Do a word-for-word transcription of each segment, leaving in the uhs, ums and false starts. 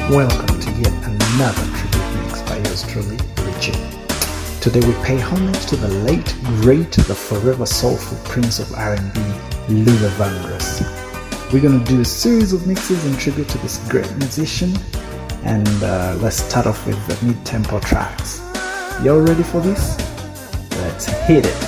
Welcome to yet another tribute mix by yours truly, Richie. Today we pay homage to the late, great, the forever soulful prince of R and B, Luther Vandross. We're going to do a series of mixes in tribute to this great musician, and uh, let's start off with the mid-tempo tracks. Y'all ready for this? Let's hit it.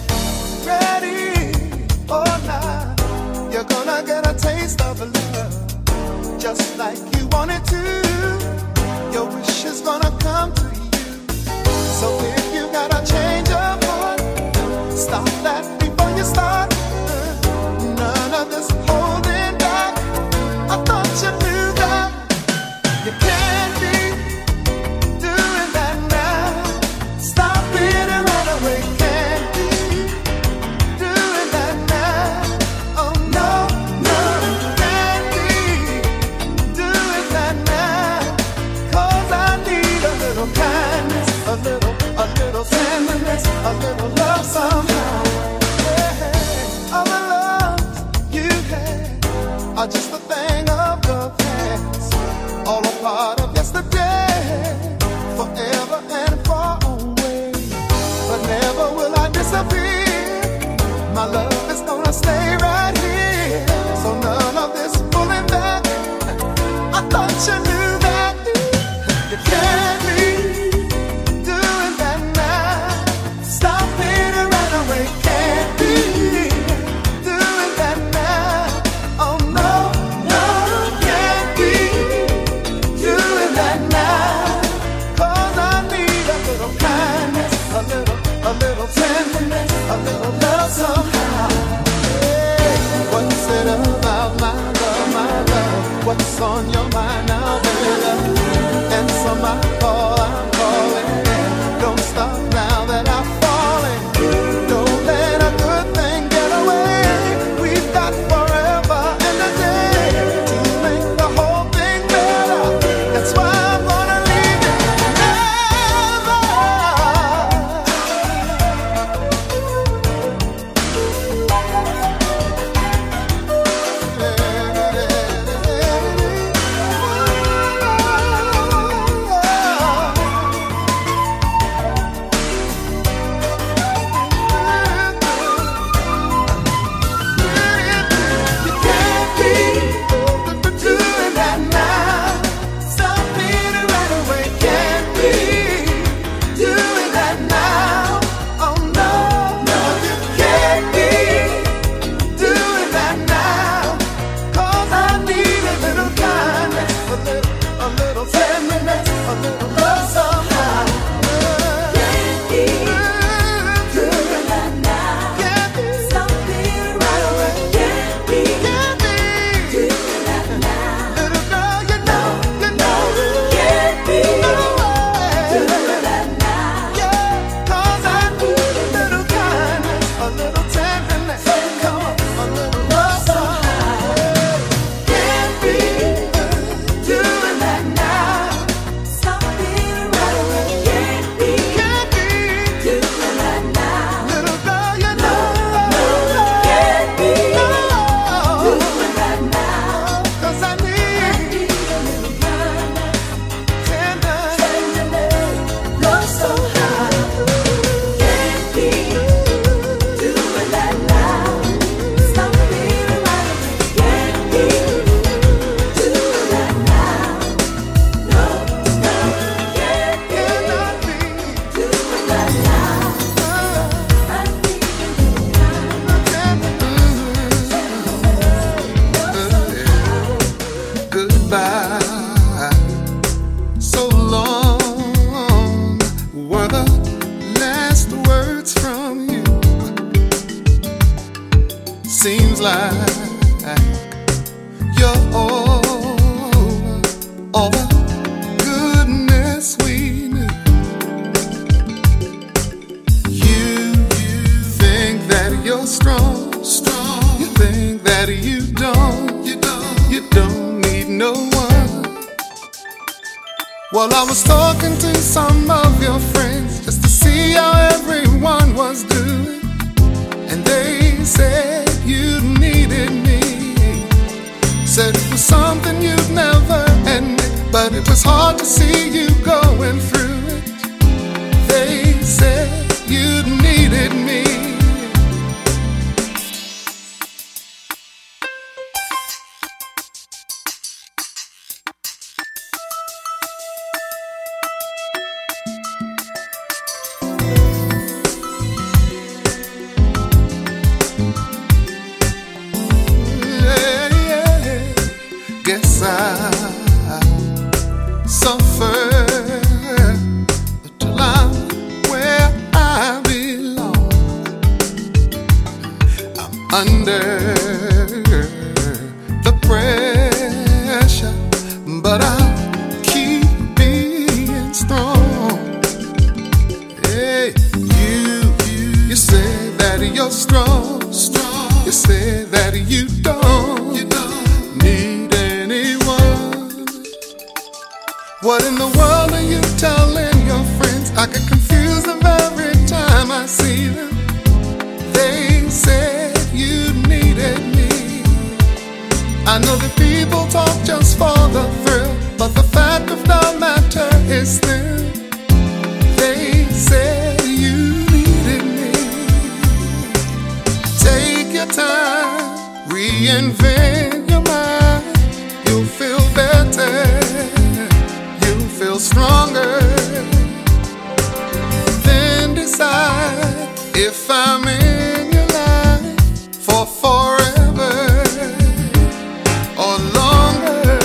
Ready or not, you're gonna get a taste of love, just like you wanted to. Your wish is gonna come to you. So if you got a change of heart, stop that before you start. None of this holding back. I thought you knew that. You can't be doing that now. Stop it right away. Can't be doing that now. Oh no, no, can't be doing that now. 'Cause I need a little kindness, a little, a little tenderness, a little love somehow. Yeah, all the loves you had are just a thing of the past, all a part of yesterday, forever and far away. But never will I disappear. My love is gonna stay right here. So none of this pulling back. I thought you knew that. You can't be doing that now. Stop it right away. Can't be doing that now. Oh no, no, can't be doing that now. 'Cause I need a little kindness, a little, a little tenderness, a little love somehow. Hey, what's it about my love, my love? What's on your mind now, baby? Answer my call, I'm calling. Don't stop now that I'm falling. Don't let a good thing get away. We've got forever and a day to make the whole thing better. That's why I'm gonna leave it never. You can't be doing that now. Stop it right away. Can't be doing that now. Oh no, no, you can't be doing that now. 'Cause I need a little kindness, a little, a little tenderness, a little love somehow. Can't be doing that now. Can't be. Stop it right away. Can't be. Can't be doing that now. Little girl, you know, you know, can't be doing that now. Yeah, 'cause I need a little kindness, a little tenderness, come on, a little love somehow. Can't be doing that now. Stop it right away. Can't be. Can't be doing that now. Little girl, you know, can't be doing that now. 'Cause I need a little kindness, tenderness, love somehow. Can't be doing that now. Stop it right away. Can't be doing that now. No, no, can't cannot be doing that now. I need a little kindness. Goodbye. So long were the last words from you. Seems like you're over all the goodness we knew. You think that you're strong, strong. You think that you don't, you don't, you don't need no one. Well, I was talking to some of your friends just to see how everyone was doing, and they said you needed me. Said it was something you'd never admit, but it it was hard to see you going through it. They said you needed me. Under the pressure, but I'll keep being strong. Hey, you, you, you say that you're strong, strong. You say that you don't, you don't need anyone. What in the world are you telling your friends? I get confused of every time I see them. They say you needed me. I know that people talk just for the thrill, but the fact of the matter is still, they said you needed me. Take your time, reinvent your mind. You'll feel better, you'll feel stronger. Then decide if I'm in your life for forever or longer.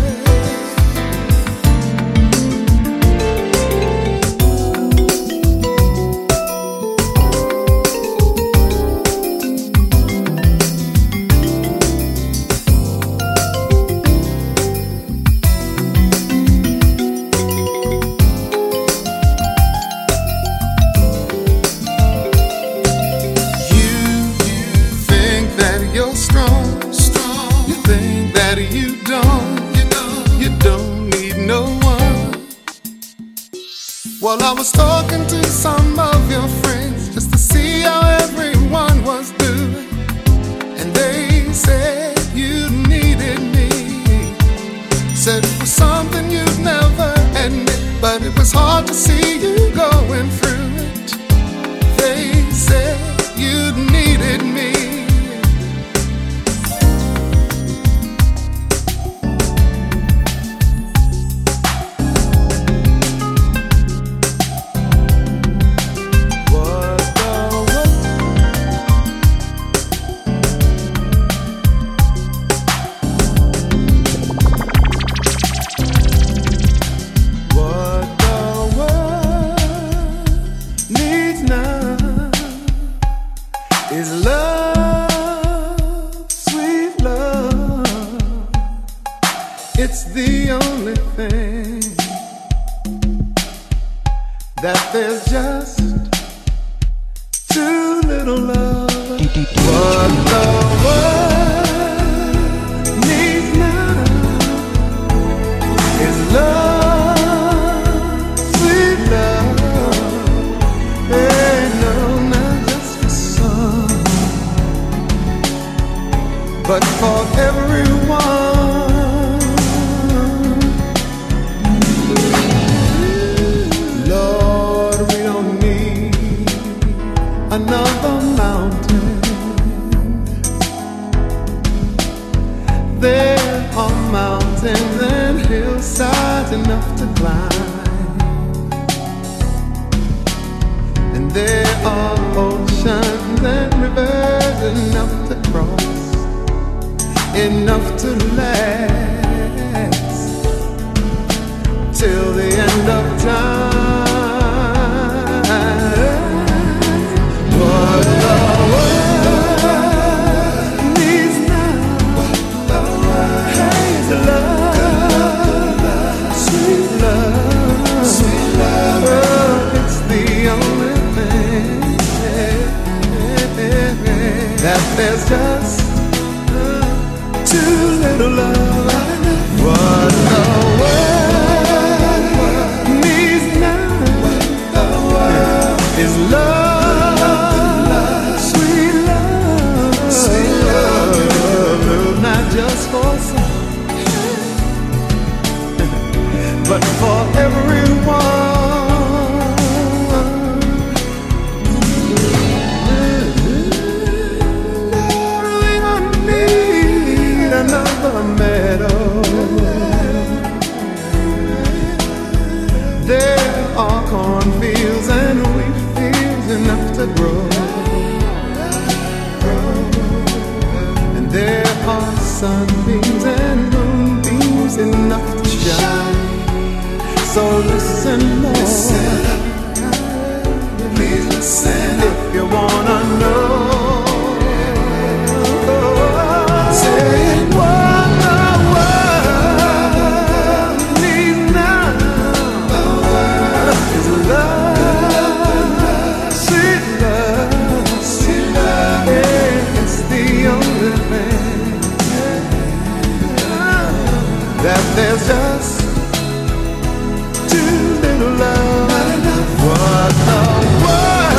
You're strong, strong. You think that you don't, you don't, you don't need no one. Well, I was talking to some of your friends just to see how everyone was doing, and they said you needed me. Said it was something you'd never admit, but it was hard to see you going through it. They said you needed me. Is love, sweet love. It's the only thing that there's just too little love. What the world needs now is love, sweet love. Hey, no, not just for some, but for everyone. Lord, we don't need another mountain. There are mountains and hillsides enough to climb, and there are oceans and rivers enough to cross, enough to last till the end of time. What the world needs now is love, sweet love, sweet love. Oh, it's the only thing that there's just too little love. but for everyone. We don't need another meadow. There are cornfields and wheat fields enough to grow. And there are sunbeams and moonbeams enough to shine. So listen, Lord, listen, please listen. If you wanna know, say what the world needs now is love, sweet love, sweet love. Yeah, it's the only thing that there's just too little love. What the world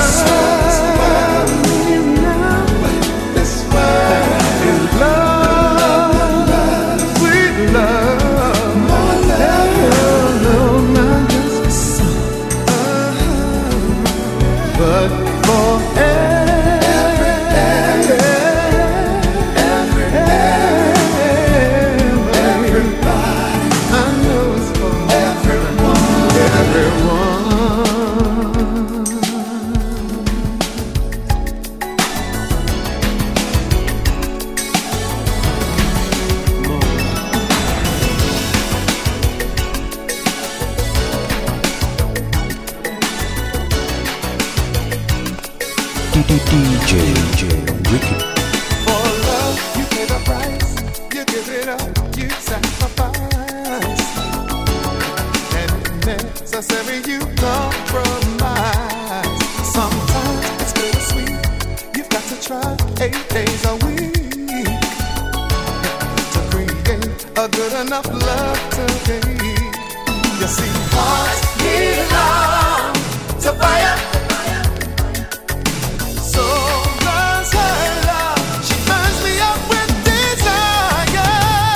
needs now, this world is love, sweet love. More love, no, not just a song, but for every, every, every, everybody. I know it's for everyone, everyone. D J Ricky. For love, you pay the price. You give it up, you sacrifice. And necessary, you compromise. Sometimes it's bittersweet. You've got to try eight days a week to create a good enough love to be. You see, hearts need love to fire. So does her love. She burns me up with desire.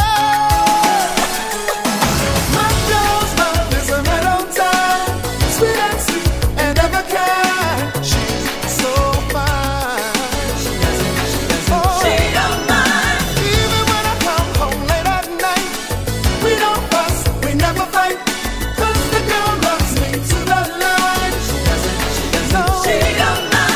My girl's love is a right on time, sweet and sweet and ever kind. She's so fine. She doesn't, she doesn't, oh, she don't mind. Even when I come home late at night, we don't fuss, we never fight. 'Cause the girl loves me to the line. She doesn't, she doesn't, no, she don't mind.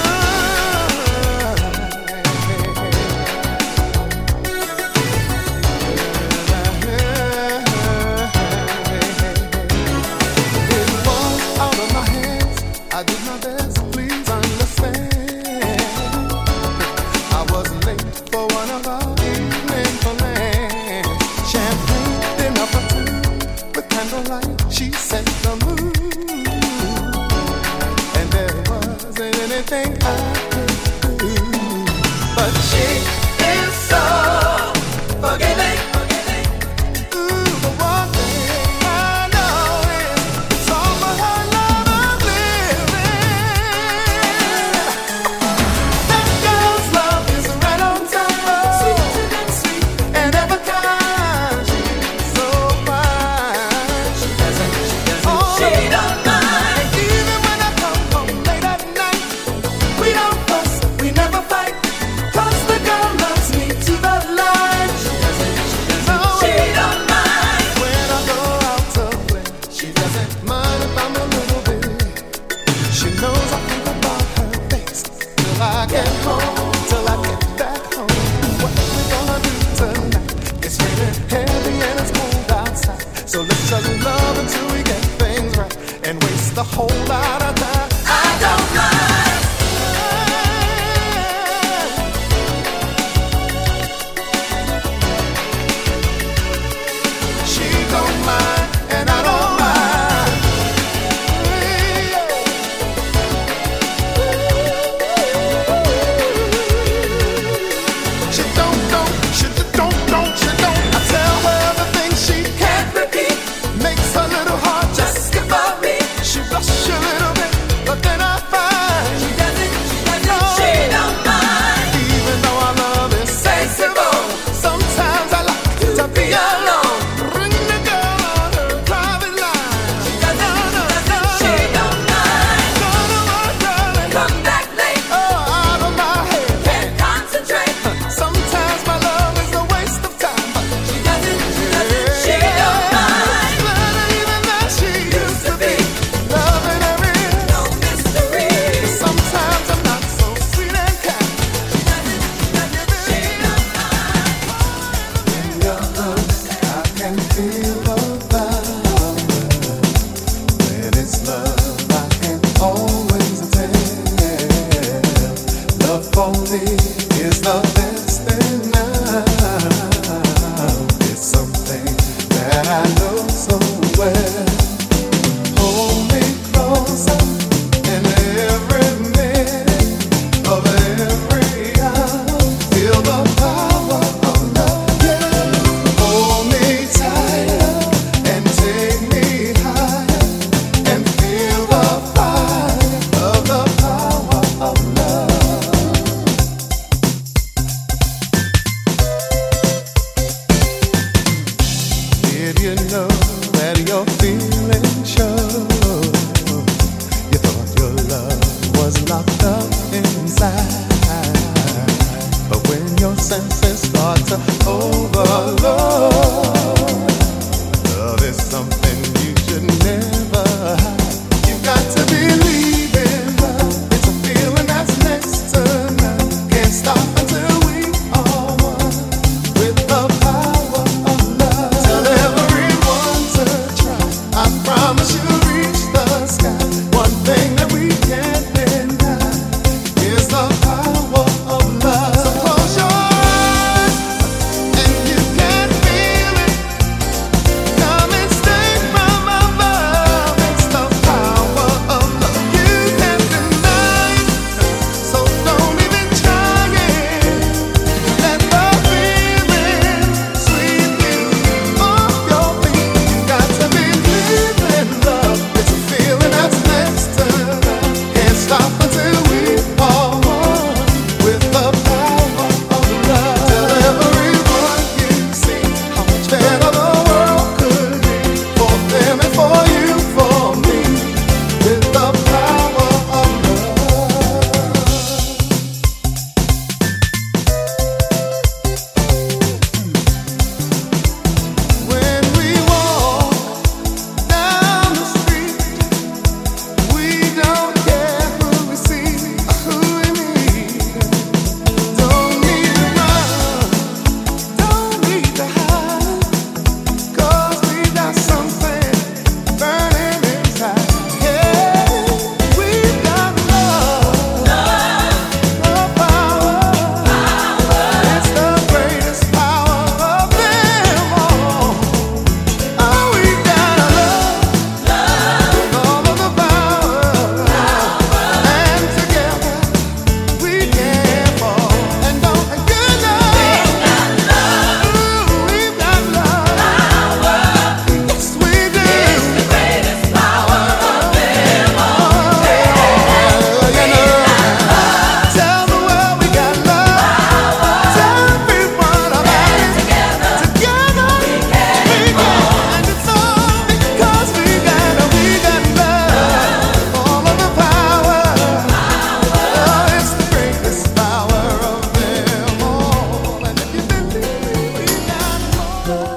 I did my best, please understand. I was late for one of our evening plans. Champagne, dinner for two, with candlelight, she set the mood. And there wasn't anything I could do. But she is so forgiving. Ooh, the one thing I know is it's all for her love I'm living. That girl's love is right on time, sweet and sweet and ever kind. She's so fine. She doesn't, she doesn't, oh, she don't mind. And even when I come home late at night, we don't fuss, we never fight. 'Cause the girl loves me to the line. She doesn't, she doesn't, no, she don't mind. When I go out to play, she doesn't mind if I'm a little bit. She knows I think about her face till I get home, till I get back home. What we gonna do tonight? It's raining heavy and it's cold outside, so let's just love until we get things right and waste a whole lot of time. I don't mind. She don't mind, and I don't mind. She don't, don't, she don't, don't, she don't. I tell her the things she can't repeat. Makes her little heart just skip a beat. She blush a little bit feel the power. When it's love, I can always tell. Love for me is the best thing now. It's something that I know so well. Hold me closer in every minute of every hour. Feel the power of love. Yeah. Hold me tighter and take me higher and feel the fire of the power of love. Did you know that your feelings show? You thought your love was locked up inside, but when your senses start to overload, love is something you should never hide. You got to believe in love. It's a feeling that's next to none. Can't stop until we are one with the power of love. Tell everyone to try. I promise you'll reach the sky. One thing that we can't deny is the power of love. So close your eyes and you can feel it. Come and stay from above. It's the power of love. You can't deny it, so don't even try it. Let the feeling sweep you off your feet. You got to believe in love. It's a feeling that's next to none. Can't stop until we are one with the power of love. Tell everyone you see how much better the world could be for them and for you, for me, with the power of love. When we walk down the street, we don't care who we see or who we meet. Don't need to run, don't need to hide, 'cause we got something burning inside. Yeah, we've got love, the power. It's the greatest power of them all. Oh, we got love, all of the power, and together we can fall. And don't forget love. Ooh, we've got love. Yes, we do. It's the greatest power of them all. You know, tell the world we got love. Tell everyone about it. Together we can fall. And it's all because we got we got love. All of the power. Oh, it's the greatest power of them all. And if you believe we got more.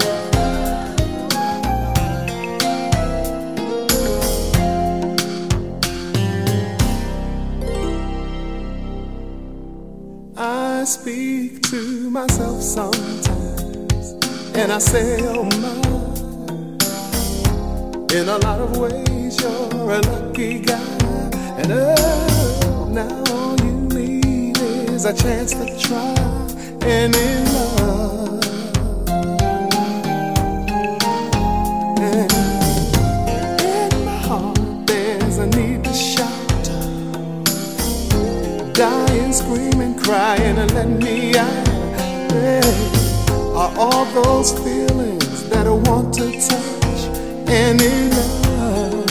I speak to myself sometimes, and I say, oh my, in a lot of ways you're a lucky guy. And oh, now all you need is a chance to try any love. And in my heart there's a need to shout, dying, screaming, crying, and let me out. Hey, are all those feelings that I want to touch any love.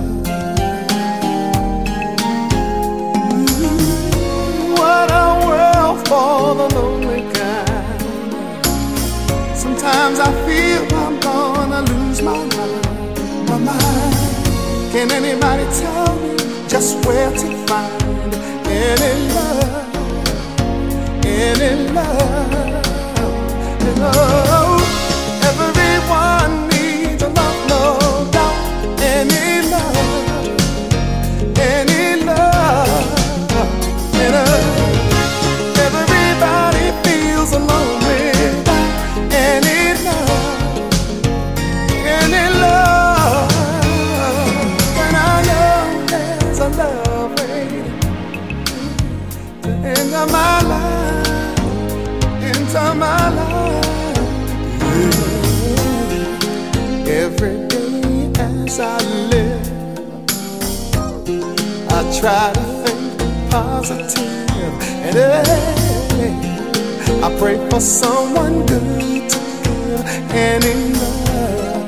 Ooh, what a world for the lonely kind. Sometimes I feel I'm gonna lose my mind, my mind. Can anybody tell me just where to find any love, any love, any love? Everyone needs a love, no doubt. Any love, any love, any love. Everybody feels alone without any love, days I live, I try to think positive, and hey, I pray for someone good to give and in love.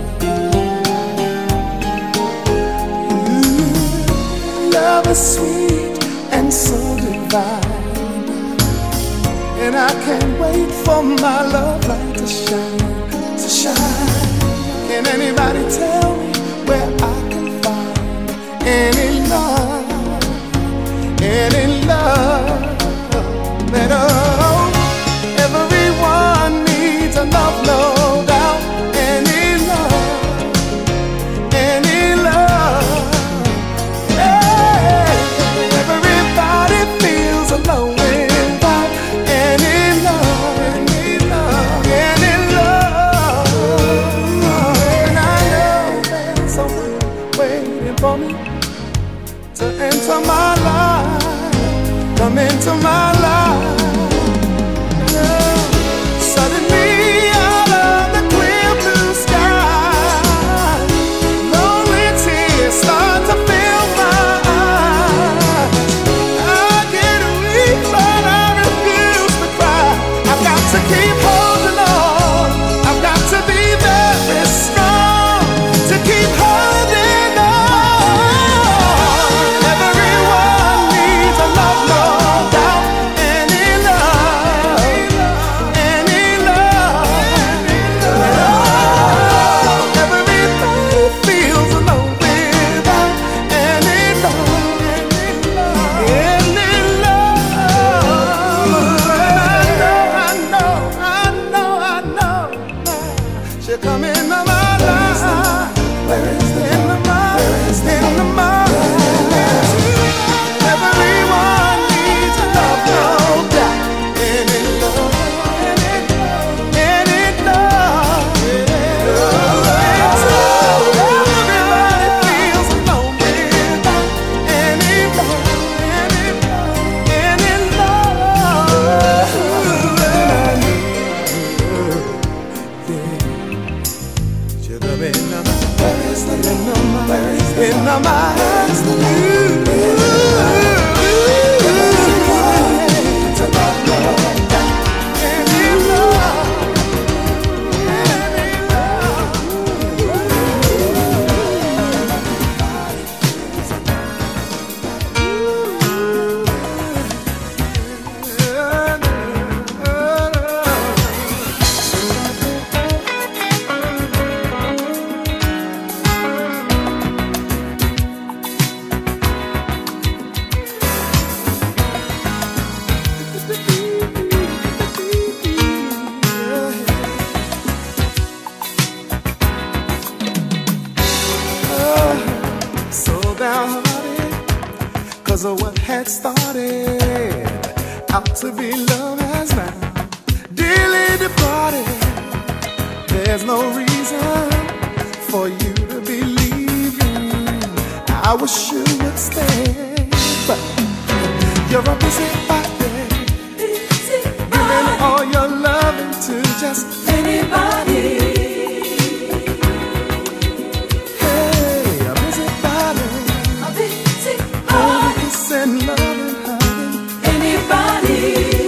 Ooh, love is sweet and so divine, and I can't wait for my love light to shine, to shine. Can anybody tell me where I can find any love, any love? That oh, everyone needs a love, no doubt. Any love, any love. Yeah, everybody feels alone without any love, any love, any love. And I know there's someone waiting for me to enter my life, come into my life. Suddenly out of the clear blue sky, lonely tears start to fill my eyes. I get weak but I refuse to cry. I've got to keep holding on, I've got to be very strong to keep holding on. Everyone needs a love, no doubt. Any love, any love. Everybody feels alone without any love, any love. I know, I know, I know, I know. She'll come into my life. Where is the in my, in my life? Everyone needs a love, no doubt. Any love, any love, any love. Everybody feels alone without any love, any love, any love. Sugar in my, where is the in my, where is the in my mind? So downhearted, cause of what had started out to be love has now dearly departed. There's no reason for you to be leaving. I wish you would stay, but you're a busy body, giving all your loving to just anybody. And loving, hugging anybody.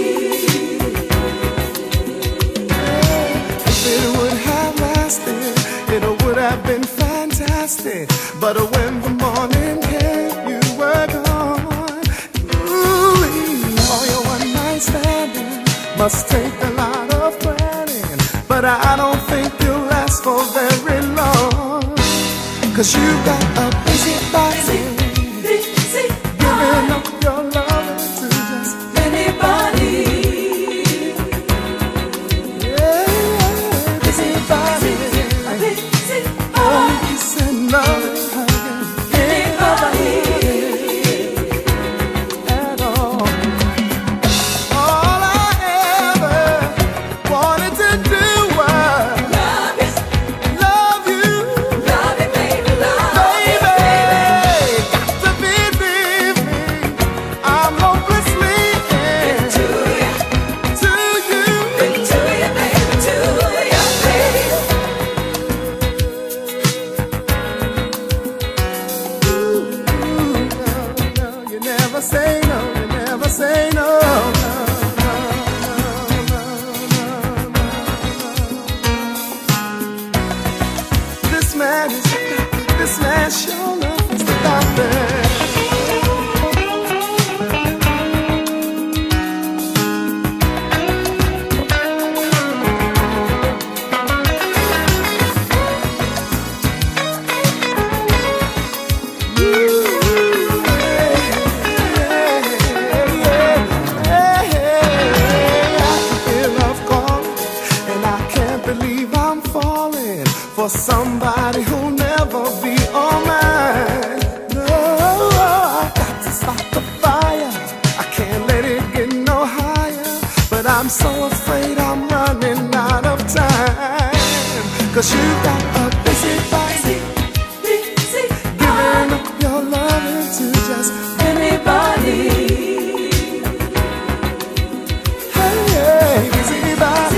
Yeah, if it would have lasted, it would have been fantastic. But when the morning came, you were gone. Ooh, all your one night standing must take a lot of planning. But I don't think you'll last for very long, cause you got a busy body, giving up your love to just anybody. Yeah, busy body, oh, you said love and hugging anybody at all. All I ever wanted to do was love you, love you, love you, baby, love, baby. man is the doctor. This man sure enough is the doctor. For somebody who'll never be all mine. No, I got to stop the fire. I can't let it get no higher. But I'm so afraid I'm running out of time. Cause you got a busy body, busy, giving up your loving to just anybody. Hey, hey, busy body.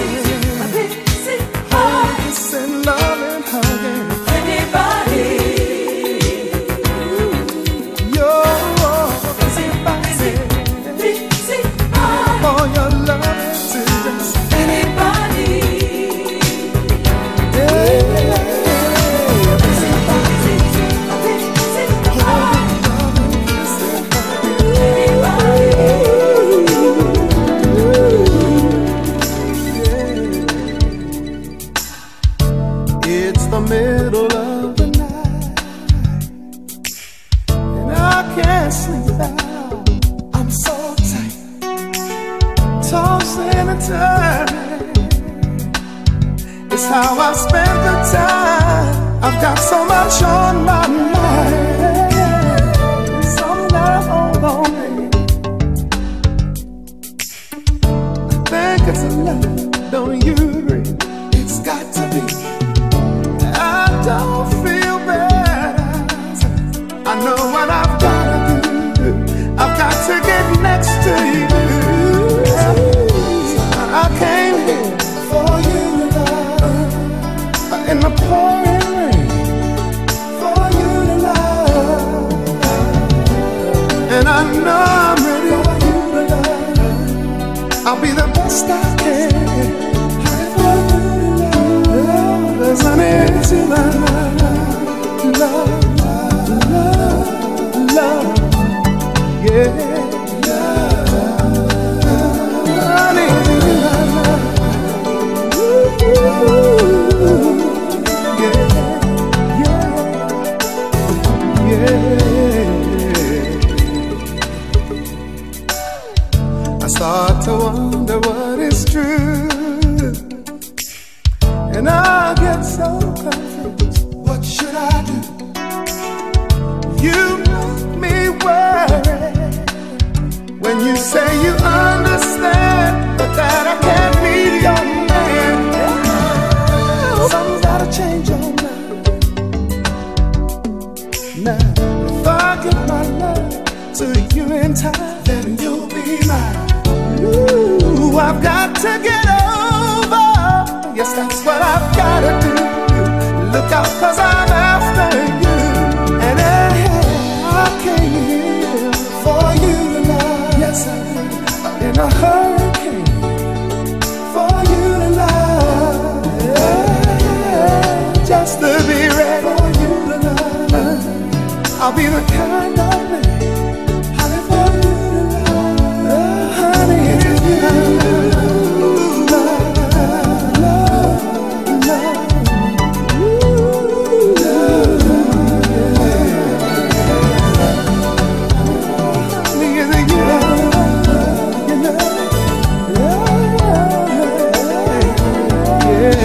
It's how I spend the time. I've got so much on my mind. Some love hold on me. I think it's a love, don't you agree? It's got to be. I don't feel bad. I know what I've got to do. I've got to get next to you. I came here for you, love, in the pouring rain, for you to love. And I know I'm ready for you to love. I'll be the best I can for you to love. There's honey to my love, love, love, yeah. I start to wonder what is true, and I get so confused. What should I do? You make me worry when you say you understand, but that I can't be your man. Something's gotta change your mind. Now, if I give my love to you in time, then you'll be mine. Ooh, I've got to get over. Yes, that's what I've gotta do. Look out, cause I'm after you. And hey, I came here for you tonight. Yes, I did. In a hurricane, for you to love. Yeah, just to be ready for you to love. I'll be the kind of man, honey, for you to love. Oh, honey, it's you. Love, love, love. Ooh, love, yeah. Honey, it's you. You know, yeah,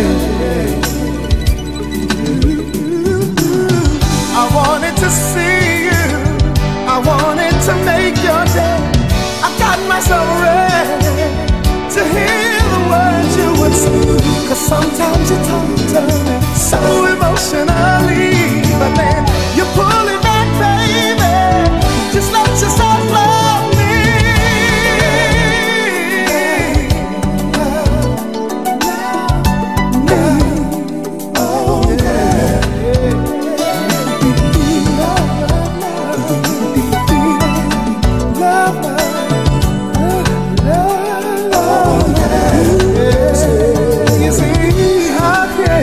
yeah. I wanted to see you, I wanted to make your day. I got myself ready to hear the words you would say. Cause sometimes you talk to me so emotionally, but then you pull it back, baby. Just let yourself love me. Oh, yeah. You see, I can't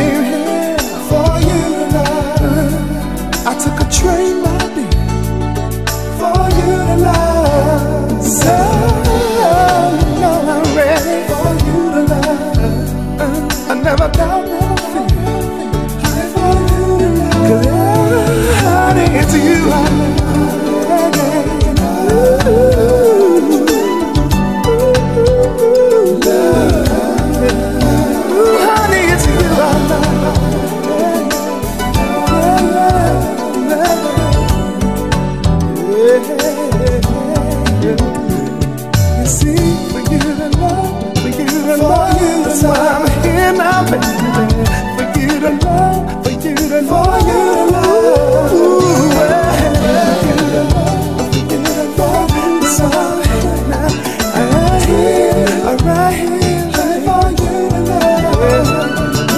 you I love. Ooh, honey, it's you I love. You see, for you to love, for you to love, that's why I'm here now, baby. For you to love, for you to love, for you to love. Ooh, yeah. For you to love, for you to love, that's why I'm here now. I'm right here, I'm right here, for you to love.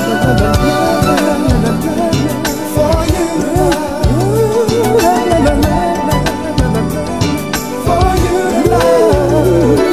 For you to love. For you to love.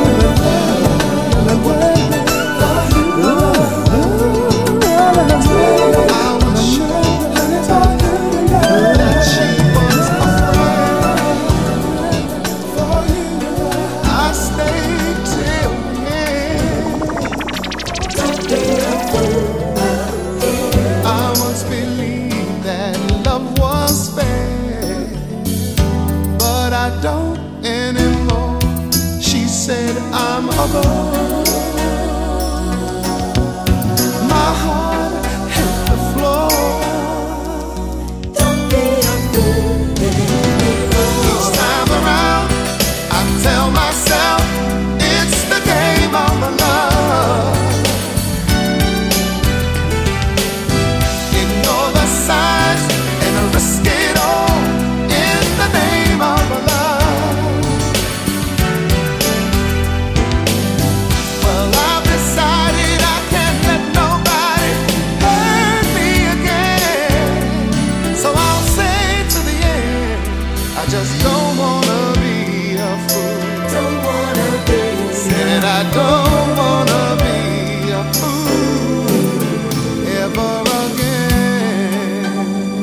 I'm alone. My heart hit the floor. Don't be a fool anymore. Each time around, I tell myself it's the game of love. Ignore the signs and risk it all in the name of love. Just don't wanna be a fool. Don't wanna be. Said I don't wanna be a fool ever again.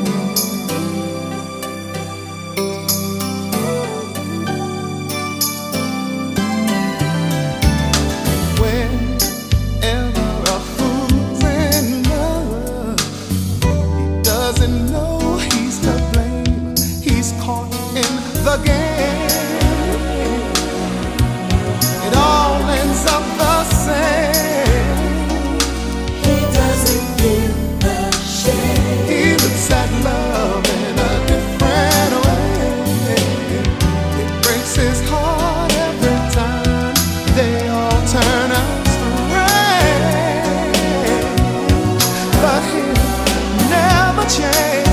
Whenever a fool's in love, he doesn't know he's to blame. He's caught in the game. It all ends up the same. He doesn't feel the shame. He looks at love in a different way. It breaks his heart every time they all turn out straight. But he'll never change.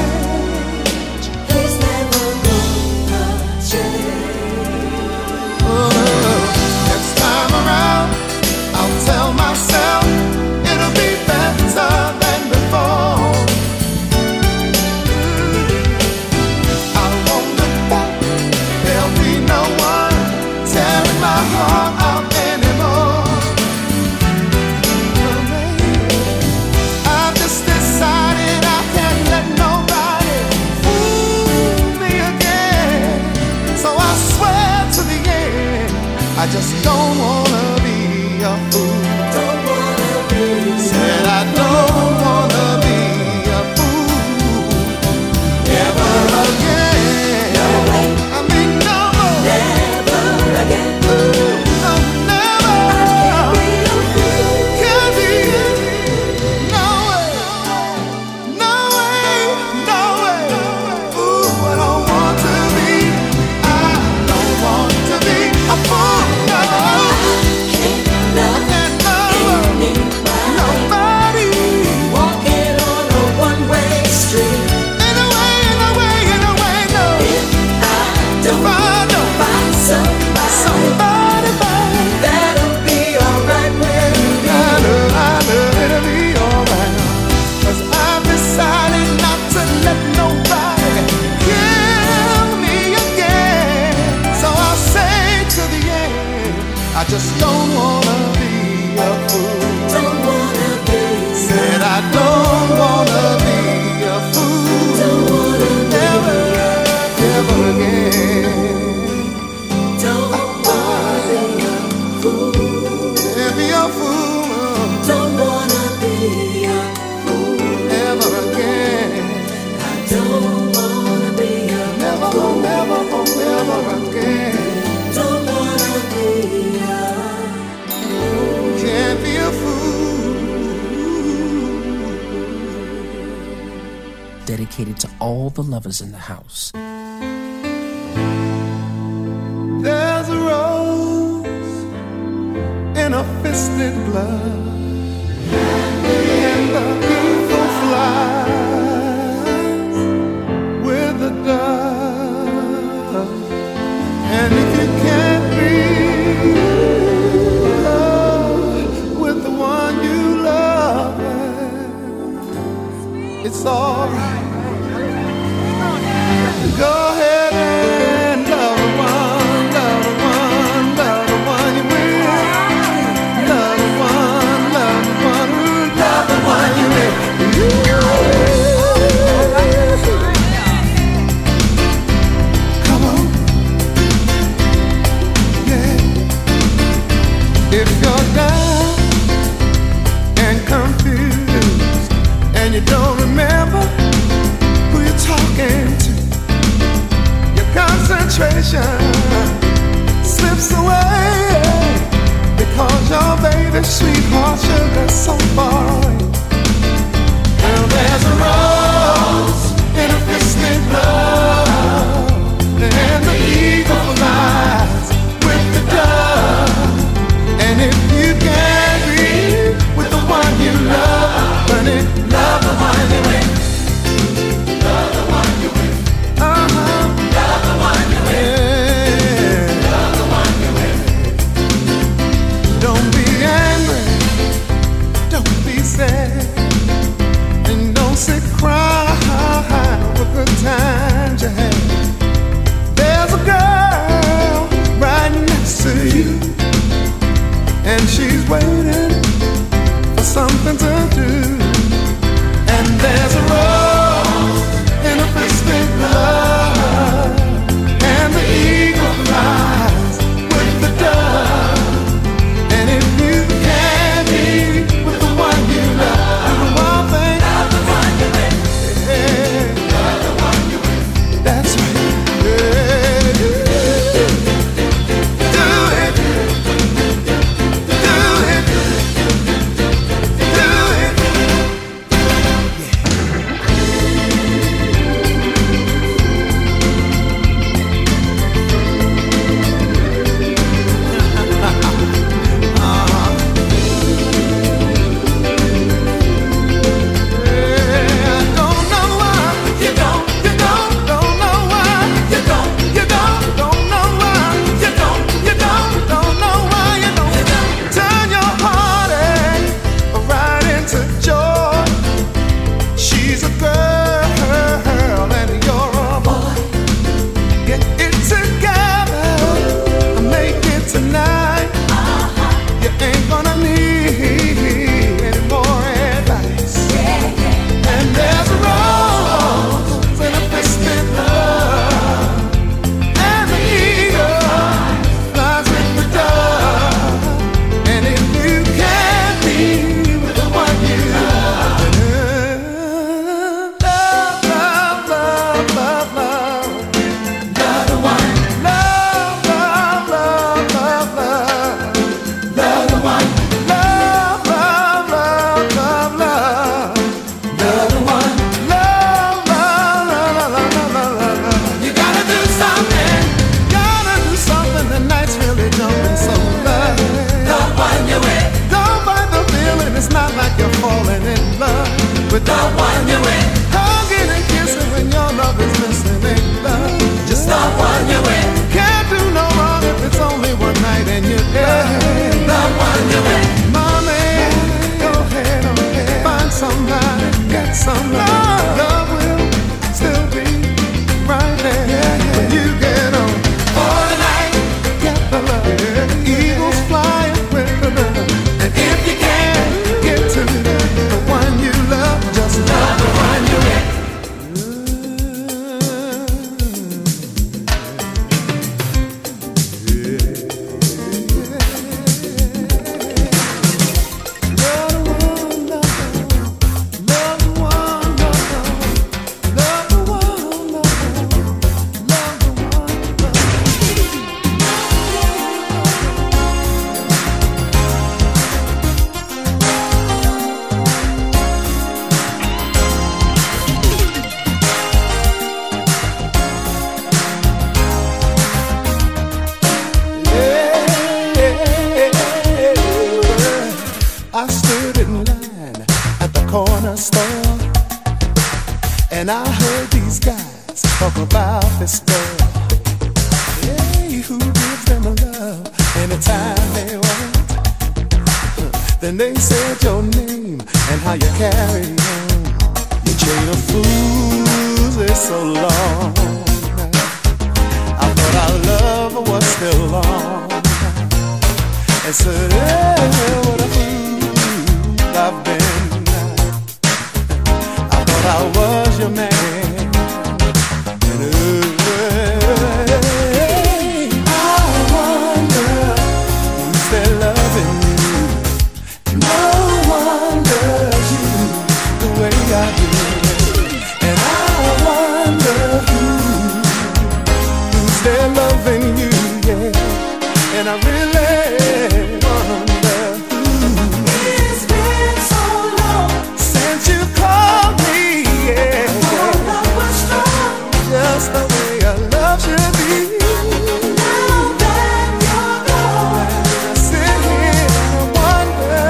Tell myself it'll be better than before. I won't look back. There'll be no one tearing my heart out anymore. I've just decided I can't let nobody fool me again. So I swear to the end, I just don't wanna be a fool. Don't wanna be. Said I don't wanna be a fool ever again. No way. I mean no more. Never again. Ooh, no, never. I can't be a fool. Can't be. No way. No way. No way. Ooh, I don't want to be. I don't want to be a fool. No. dedicated to all the lovers in the house. There's a rose in a fisted glove, and the beautiful flies with the dove. And if you can't be love with the one you love, it's alright. Go ahead and love the one, love the one, love the one you will. Love the one, love the one, ooh, love the one you will. Come on, yeah. If you're down and confused and you don't remember who you're talking to, concentration slips away because your baby's sweetheart sugar's so far away. Now there's a rose in a fisted glove, and the eagle flies with the dove. And if you can't be with the one you love, honey, love the one you with. Love the one you with. Uh-huh. Don't be angry, don't be sad, and don't sit crying over good times you had. There's a girl right next to you, and she's waiting for something to do. And there's a rose in a fisted glove, and the eagle flies with the dove. And if you can't be with the one you love, do the one thing. Love the one you with. Yeah. Love the one you with. That's right. Yeah. Do it. Do it. Do it. With the one you with, hugging and kissing when your love is missing ain't love. Just the one you with. Can't do no wrong if it's only one night and you're dead. The one you with. Mommy, go ahead, go ahead. Find somebody, get some love. Love will still be right there when you get on. For the night, get the love. Eagles flying with the love. And if you can't get to the one you love, just love the one you get. Love the one, love the one, love the one, love store, and I heard these guys talk about this girl. Hey, who gives them a love anytime they want? Then they said your name and how you carry on. Your chain of fools is so long. I thought our love was still long, and said, hey, what a fool I've been. I thought I was your man, and hey, I wonder who's there loving you. No one does you the way I do, and I wonder who, who's there loving you, yeah, and I really wonder who. It's been so long since you called me, yeah, our love was strong, just the way a love should be. Now that you're gone, I sit here and wonder.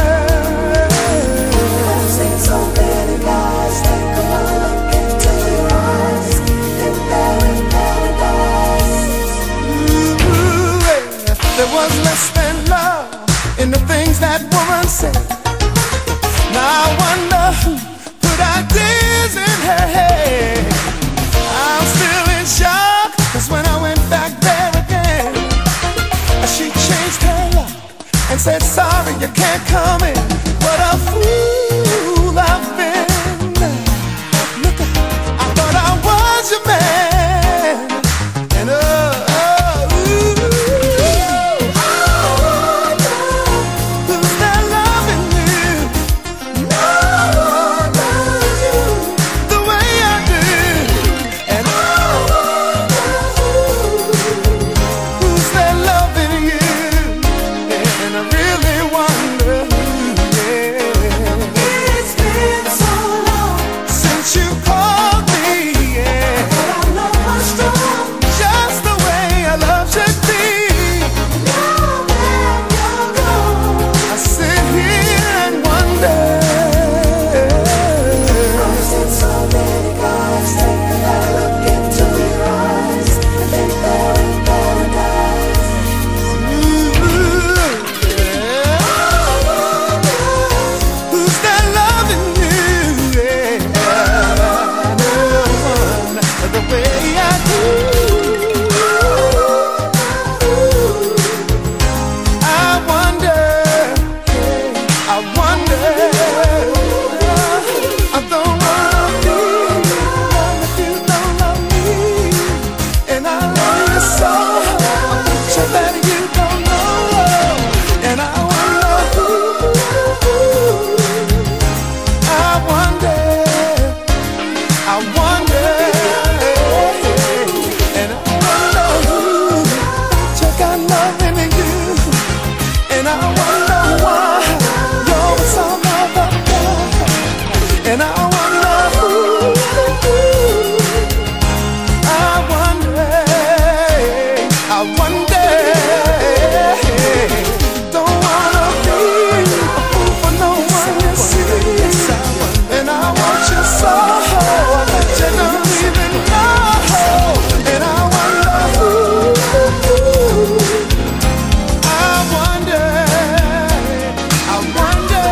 I've seen so many guys take a look into your eyes, and they're in paradise. Ooh, yeah. There was less than love in the things that woman said. Now I wonder who put ideas in her head. I'm still in shock, 'cause when I went back there again, she changed her lock and said, sorry, you can't come in. What a fool I've been. Look, I thought I was your man, and oh, oh ooh, who's there loving you? No one loves you the way I do, and oh, who's there loving you? And I really wonder who, yeah. It's been so long since you called me, yeah, but our love was strong, just the way a love should be. Now that you're gone, I sit here and wonder. I've seen so many guys take a look into your eyes, and think they're in paradise. Ooh, yeah. Who's there loving you? Yeah, no one the way I do. I wonder, I wonder. I don't wanna be alone if you don't love me, and I love you so. I bet you that you don't know, and I wonder who. I wonder, I wonder, and I wonder who. You got loving in you, and I wonder why you're with some other guy, and I wonder who. I wonder, I wonder. Don't wanna be a fool for no one you see, and I want you so that you don't even know, and I wonder who. I wonder, I wonder.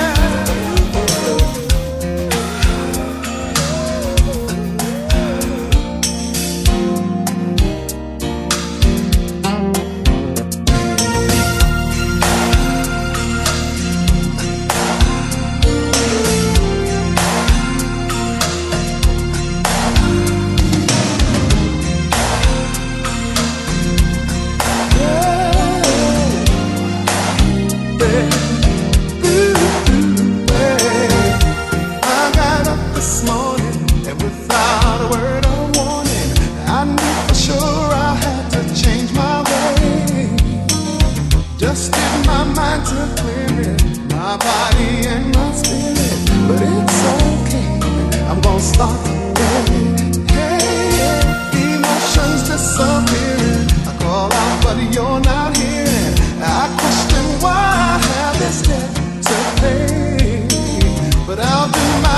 I got up this morning, and without a word of warning, I knew for sure I had to change my way. Just in my mind to clear it, my body and my spirit. But it's okay, I'm gonna start again. Hey, emotions disappearing. I call out, but you're not hearing. I question why I have this debt to pay, but I'll do my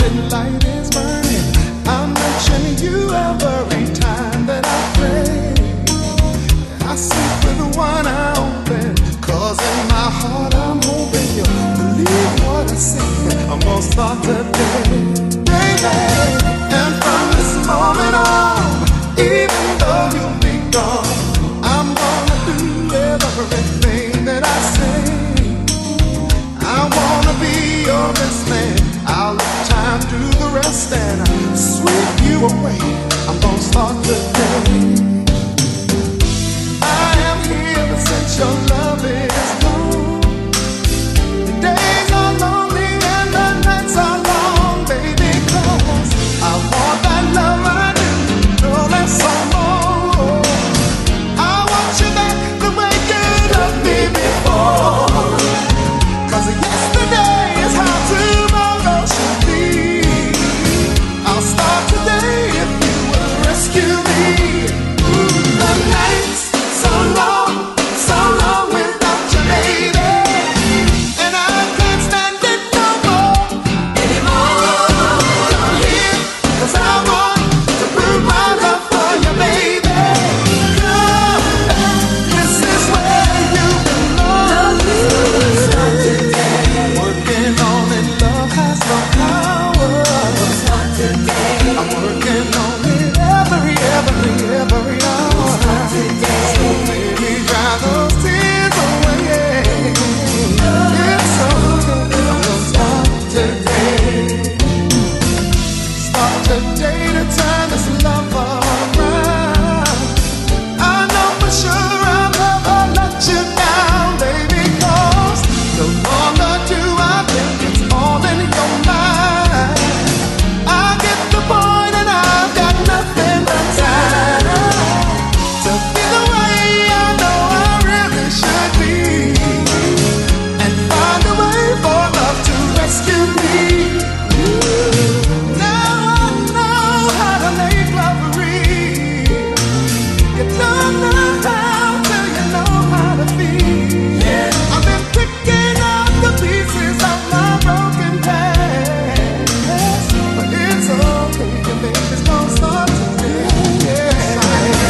morning light is burning. I mention you every time that I pray. I sleep with one eye open, 'cause in my heart I'm hoping you'll believe what I say. I'm gonna start today, baby. And from this moment on, even though you'll be gone, I'm gonna do everything that I say. I wanna be your best man. I'll let time do the rest and I'll sweep you away. I'm gonna start today. I am here but since your love is gone. The days are lonely and the nights are long, baby, 'cause I want that love I do, no less or more. I want you back the way you loved me before, 'cause yesterday is how tomorrow should be. I'll start today if you will rescue me. Ooh, the nights so long, so long without you, baby, and I can't stand it no more anymore. Come here, 'cause I want to prove my love for you, baby. Come, this is where you belong. Start today. Working on it, love has no power. Start today. I'm working on it every, every, every hour. Start today. So baby, dry those tears away. It's so good. I'm gonna start today. Start today to turn this love around. I know for sure I'll never let you down, baby, 'cause no longer do I think it's all in your mind. I get the point and I've got nothing but time to be the way I know I really should be, and find a way for love to rescue me. Now I know how to make love real. You don't know how till you know how to feel. I've been picking up the pieces of my broken past, but it's okay, your baby's gonna start today. Yeah.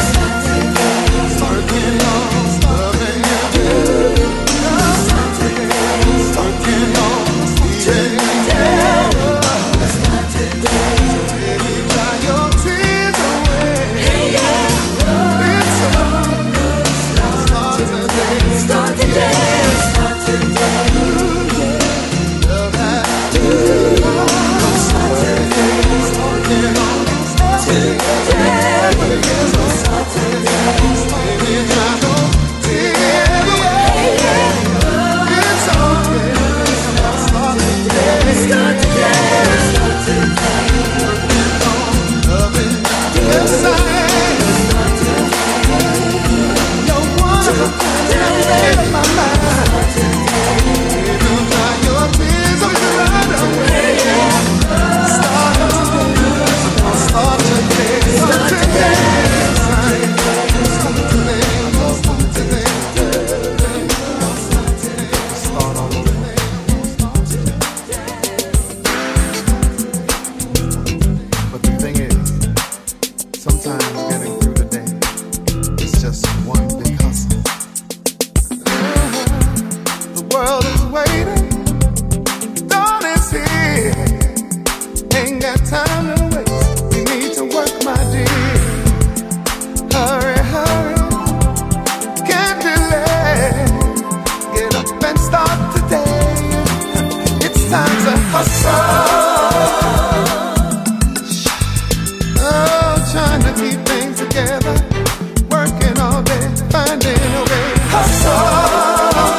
Working on loving you good. Working on leaving you down. Baby, dry your tears away. It's okay. Start today. Start today. Start today. Love has to start today. Working on today. Start today. Baby, dry your tears away. It's okay. Start today. Start today. Start today. Working on loving yes I am. You're one of the things that made up my mind. Baby, dry your tears right away. Start today. Start today. Start today. Start today. Start today. Start on today. But the thing is, sometimes getting through the day is just one big hustle. The world is waiting, dawn is here. Ain't got time to waste. We need to work, my dear. Hurry, hurry, can't delay. Get up and start today. It's time to hustle. Oh, trying to keep things together. Working all day, finding a way. Hustle.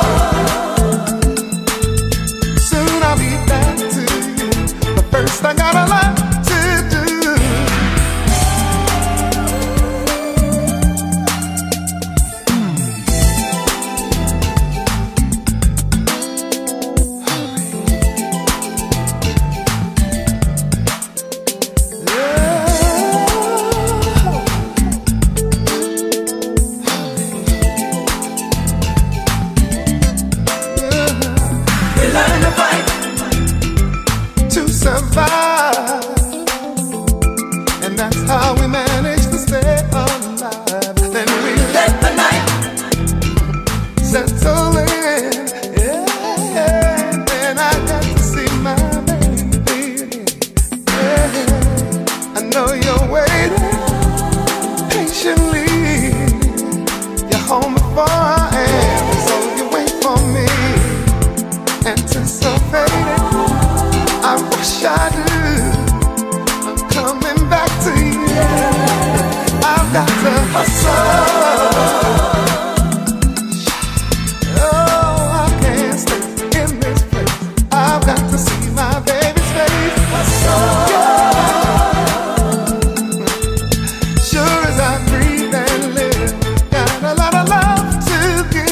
Soon I'll be back to you, but first I got a lot to do. survive. I do, I'm coming back to you. I've got to hustle. Oh, I can't stay in this place. I've got to see my baby's face. Hustle. Sure as I breathe and live, got a lot of love to give.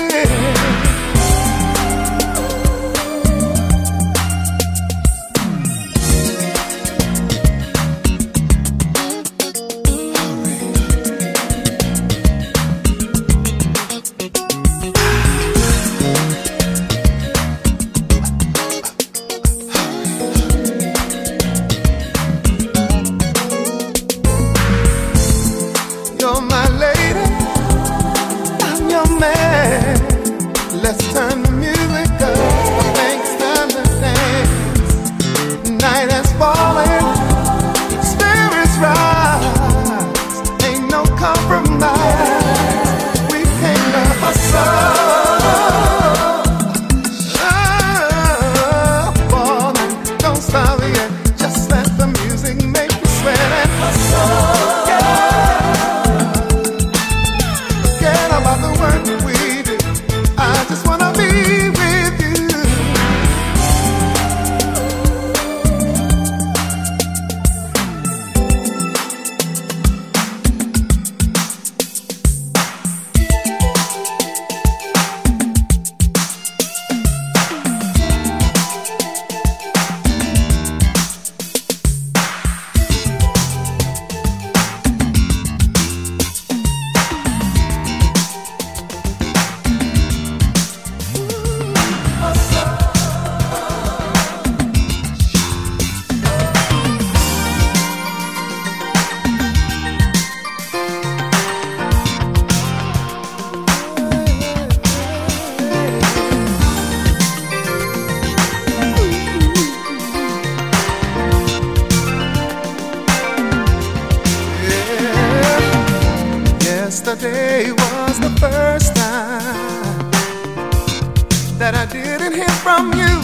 You're my lady, I'm your man. Let's turn the music up. I think it's time to dance. Night has fallen, spirits rise. Ain't no compromise. We came to hustle. Oh, falling, don't stop yet. Just let the music make you sweat and hustle. About the work that we do, I just wanna be with you. Yesterday was the first time that I didn't hear from you.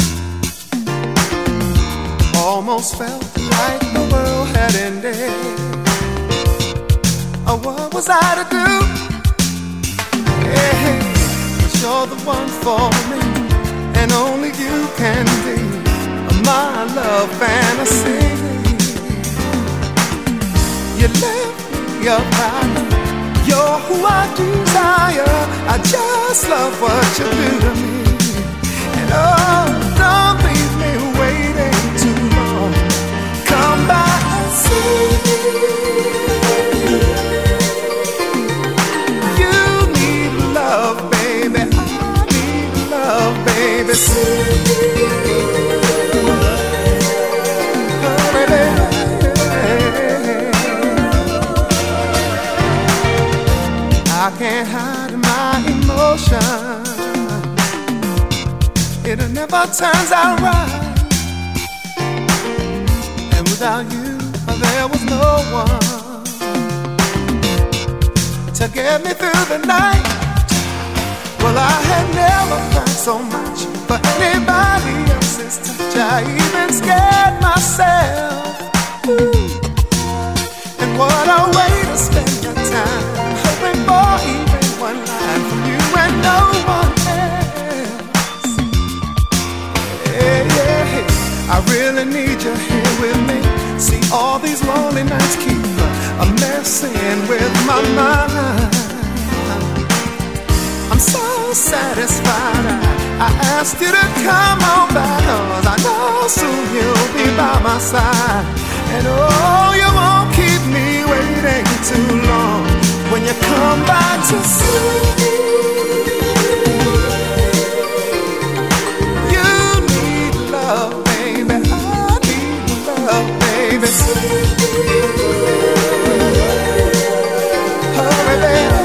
Almost felt like the world had ended. Oh, what was I to do? Hey, but you're the one for me, and only you can be my love fantasy. You left me up high. You're who I desire. I just love what you do to me. And oh, don't leave me waiting too long. Come back and see me. You need love, baby. I need love, baby. See me. Oh, baby. I can't hide my emotion. It never turns out right. And without you, there was no one to get me through the night. Well, I had never felt so much for anybody else's touch. I even scared myself. Ooh. And what a way to spend your time, hoping for even one line from you and no one else. Yeah, yeah, yeah. I really need you here with me. See, all these lonely nights keep a messing with my mind. I'm so satisfied I, I asked you to come on back, 'cause I know soon you'll be by my side. And oh, you won't keep me waiting too long when you come back to see me. You need love, baby. I need love, baby. See me. Oh, baby.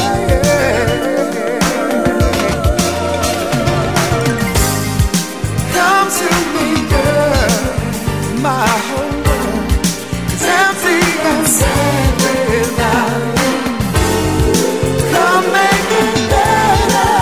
My whole world is empty and sad without you. Come make it better.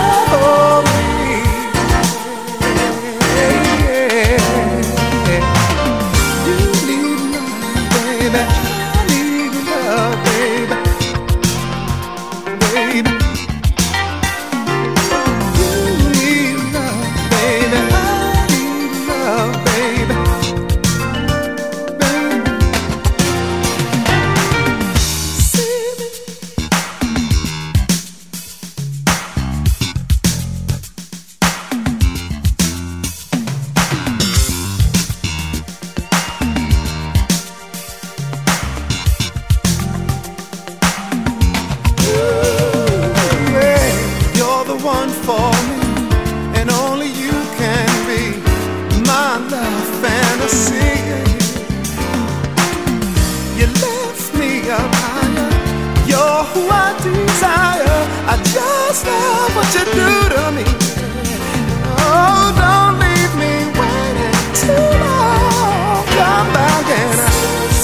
who I desire. I just love what you do to me. Oh, don't leave me waiting too long. Come back and I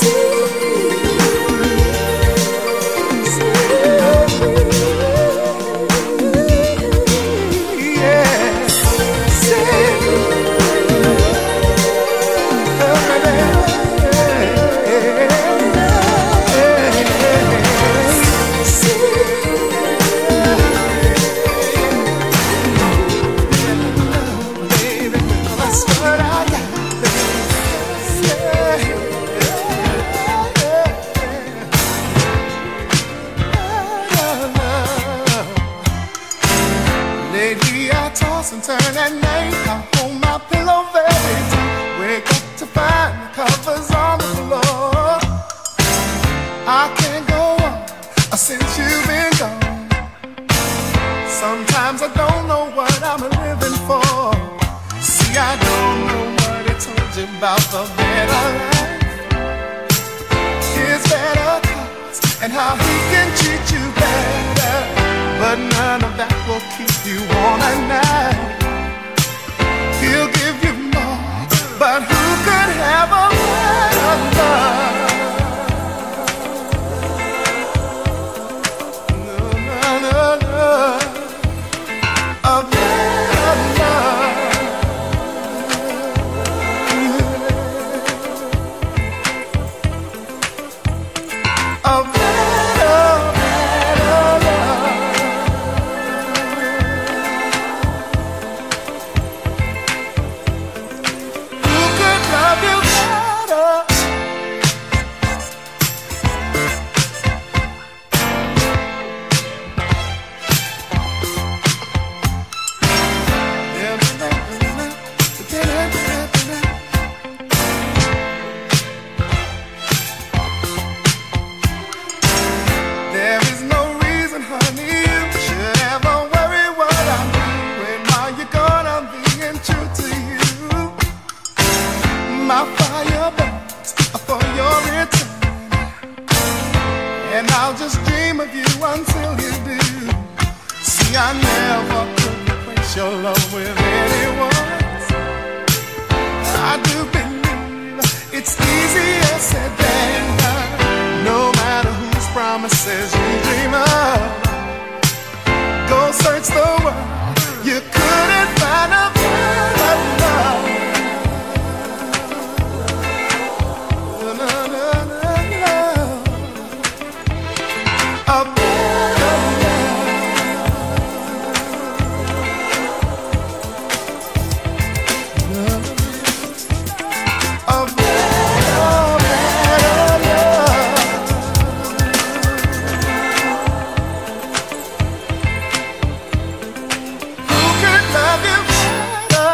and turn at night. I hold my pillow very tight. Wake up to find the covers on the floor. I can't go on since you've been gone. Sometimes I don't know what I'm living for. See, I don't know what he told you about the better life, his better cars, and how he can treat you better. But none of that will keep you warm at night. He'll give you more, but who could have a better love? No, no, no, no. A better love. A better, better love. My fire burns for your return, and I'll just dream of you until you do. See, I never could replace your love with anyone's. I do believe it's easier said than done. No matter whose promises you dream of, go search the world, you couldn't find a better love. A better love. A better, better love. Who could love you better?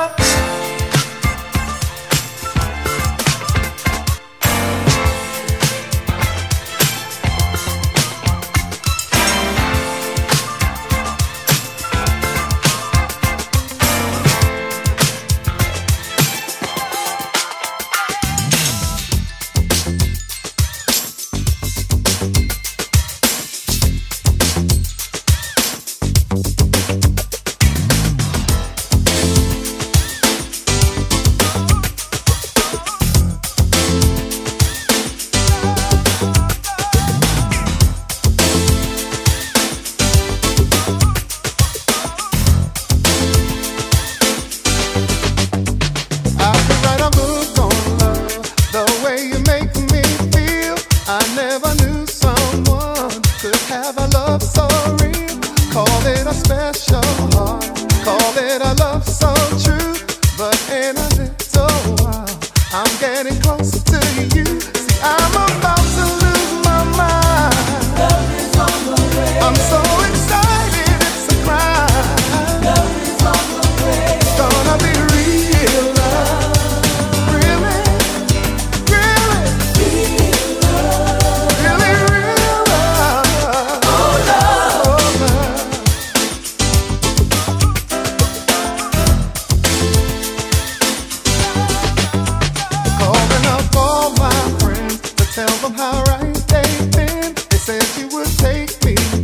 Tell them how right they've been. They said you would take me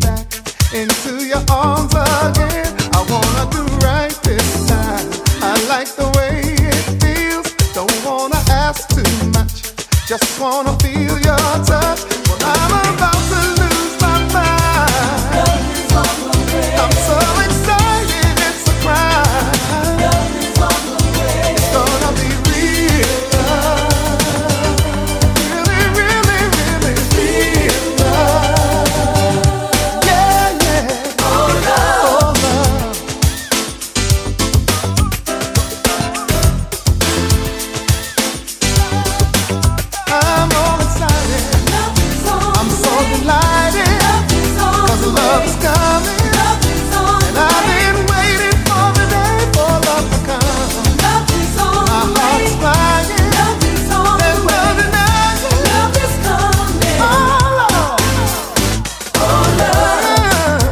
Just wanna feel your touch. Well, I'm about to lose my mind. Love is on the way. I'm so excited, it's a crime. Love is on the way. It's gonna be real love. Really, really, really real love. Yeah, yeah. Oh, love. Oh, love. I'm all excited. I'm so delighted. 'Cause love is coming. And I've been waiting for the day for love to come. My heart's flying. There's no denying. Love is coming. Oh, Lord. Oh, love.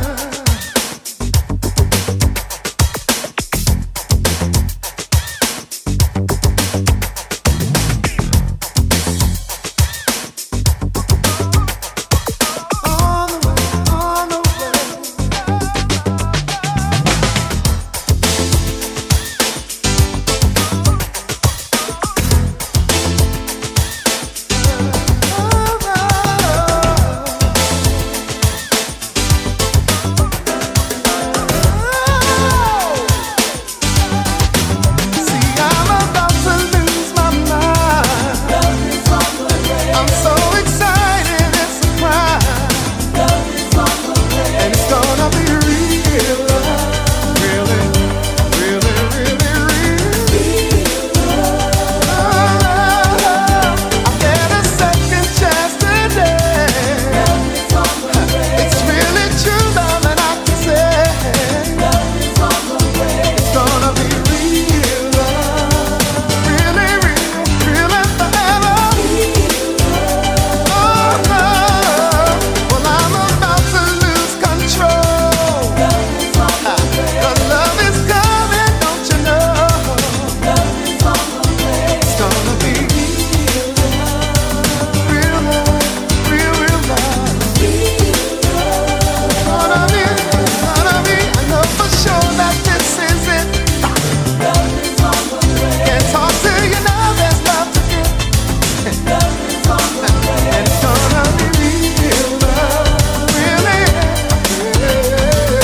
On the way, on the way. See, I'm about to lose my mind. I'm so excited, it's a crime. And it's gonna be real love. Really, really, really real. I get a second chance today. It's really true love and I can say it's gonna be real love. Really, real, real and forever. Oh, love. Well, I'm about to lose control. 'Cause love is coming, don't you know? It's gonna be real love, real, real love. Gonna be, gonna be, I know for sure that this is it. Can't talk to you now, there's love to give. And it's gonna be real love, really, really,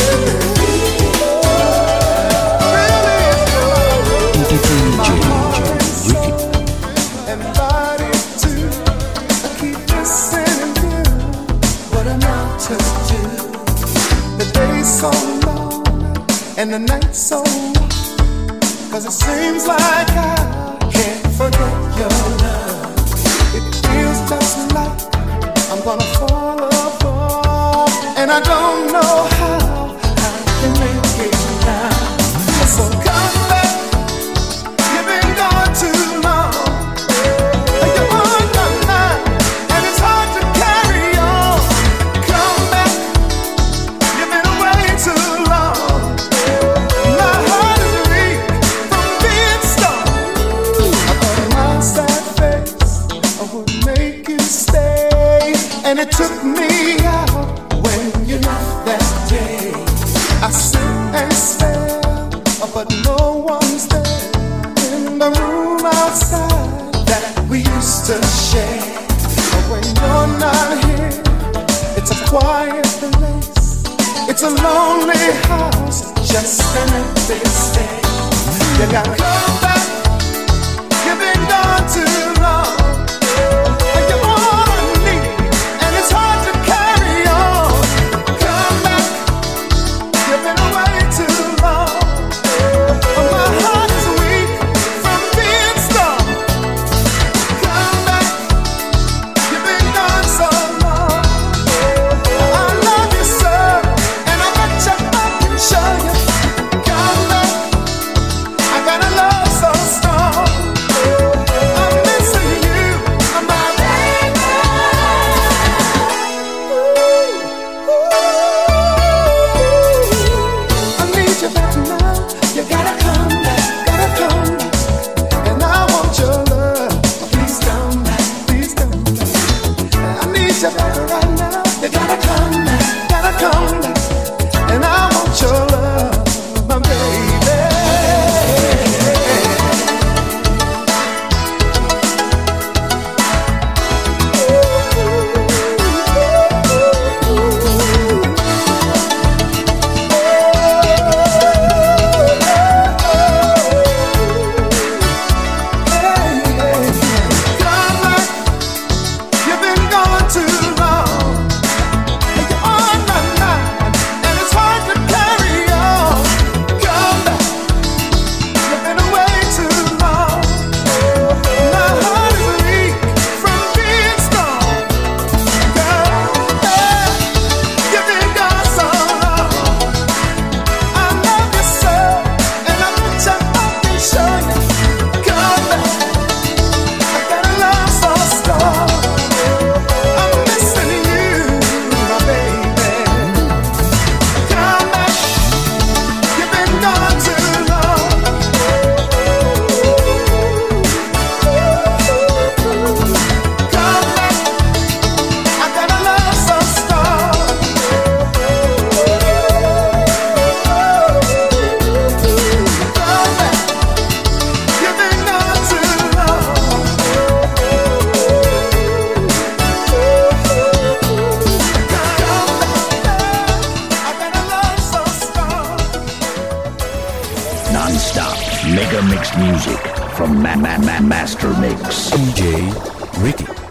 really is D J Ricky. and body too. I keep missing you. What am I to do? The day's so long and the night's so long. 'Cause it seems like I can't forget your love. It feels just like I'm gonna fall apart, and I don't know how I can make it now. So come back. You've been gone too long. You're on my mind, and it's hard to carry on. Come back. You've been away too long. My heart is weak from being stoned. I thought my sad face would make you stay, and it took me out when you left that day. I sit and stare, but no one's there in the room outside that we used to share. But when you're not here, it's a quiet place. It's a lonely house, just an empty space. You gotta come back. You've been gone too long. You're all I need, and it's hard to carry on. Come back. You've been away too long. My heart is weak from being strong. Come back. You've been gone so long. I love you so, and I bet you I can show you. Come back. I got a love so strong. I'm missing you, my baby. Ooh, ooh. I need you back now. You gotta come back, gotta come back. And I want your love. Please come back, please come back. I need you back right now. You gotta come back, gotta come back. And I want your love, my baby. music from Ma Ma Ma Master Mix. D J Ricky.